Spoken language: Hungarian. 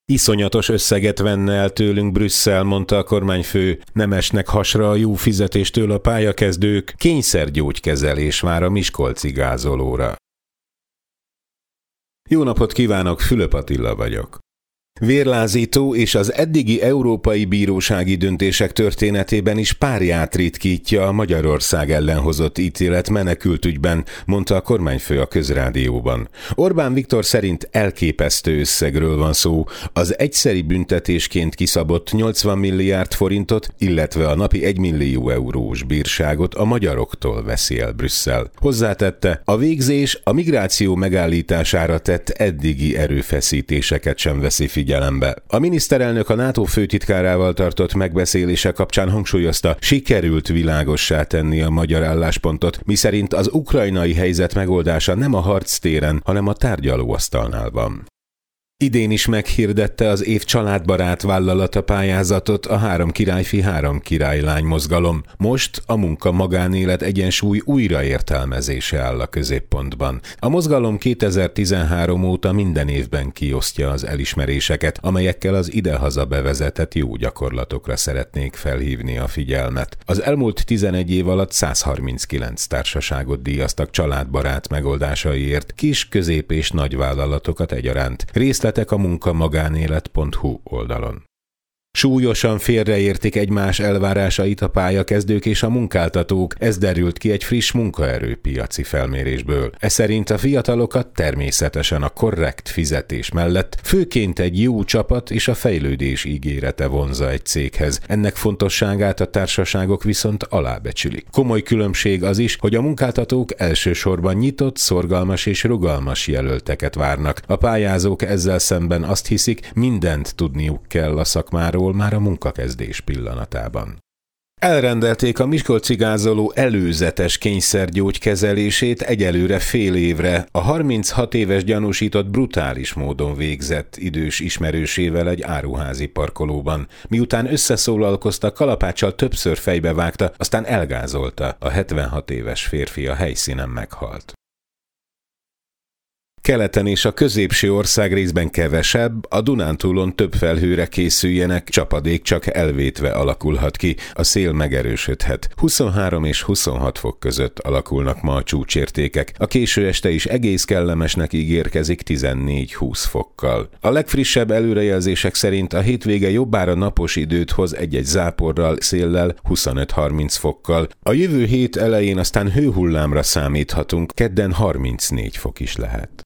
Iszonyatos összeget venne el tőlünk Brüsszel, mondta a kormányfő, nem esnek hasra a jó fizetéstől a pályakezdők, kényszergyógykezelés vár a miskolci gázolóra. Jó napot kívánok, Fülöp Attila vagyok. Vérlázító és az eddigi európai bírósági döntések történetében is párját ritkítja a Magyarország ellen hozott ítélet menekültügyben, mondta a kormányfő a Közrádióban. Orbán Viktor szerint elképesztő összegről van szó, az egyszeri büntetésként kiszabott 80 milliárd forintot, illetve a napi 1 millió eurós bírságot a magyaroktól veszi el Brüsszel. Hozzátette, a végzés a migráció megállítására tett eddigi erőfeszítéseket sem veszi figyelembe. A miniszterelnök a NATO főtitkárával tartott megbeszélése kapcsán hangsúlyozta, sikerült világossá tenni a magyar álláspontot, miszerint az ukrajnai helyzet megoldása nem a harctéren, hanem a tárgyalóasztalnál van. Idén is meghirdette az év családbarát vállalata pályázatot a 3 királyfi, 3 királylány mozgalom. Most a munka-magánélet egyensúly újraértelmezése áll a középpontban. A mozgalom 2013 óta minden évben kiosztja az elismeréseket, amelyekkel az idehaza bevezetett jó gyakorlatokra szeretnék felhívni a figyelmet. Az elmúlt 11 év alatt 139 társaságot díjaztak családbarát megoldásaiért, kis, közép és nagy vállalatokat egyaránt. Részletek a munka-magánélet.hu oldalon. Súlyosan félreértik egymás elvárásait a pályakezdők és a munkáltatók, ez derült ki egy friss munkaerőpiaci felmérésből. Ez szerint a fiatalokat természetesen a korrekt fizetés mellett főként egy jó csapat és a fejlődés ígérete vonzza egy céghez. Ennek fontosságát a társaságok viszont alábecsülik. Komoly különbség az is, hogy a munkáltatók elsősorban nyitott, szorgalmas és rugalmas jelölteket várnak. A pályázók ezzel szemben azt hiszik, mindent tudniuk kell a szakmáról már a munkakezdés pillanatában. Elrendelték a miskolci gázoló előzetes kényszergyógykezelését egyelőre fél évre. A 36 éves gyanúsított brutális módon végzett idős ismerősével egy áruházi parkolóban. Miután összeszólalkoztak, kalapáccsal többször fejbevágta, aztán elgázolta. A 76 éves férfi a helyszínen meghalt. Keleten és a középső országrészben kevesebb, a Dunántúlon több felhőre készüljenek, csapadék csak elvétve alakulhat ki, a szél megerősödhet. 23 és 26 fok között alakulnak ma a csúcsértékek, a késő este is egész kellemesnek ígérkezik 14-20 fokkal. A legfrissebb előrejelzések szerint a hétvége jobbára napos időt hoz egy-egy záporral, széllel, 25-30 fokkal. A jövő hét elején aztán hőhullámra számíthatunk, kedden 34 fok is lehet.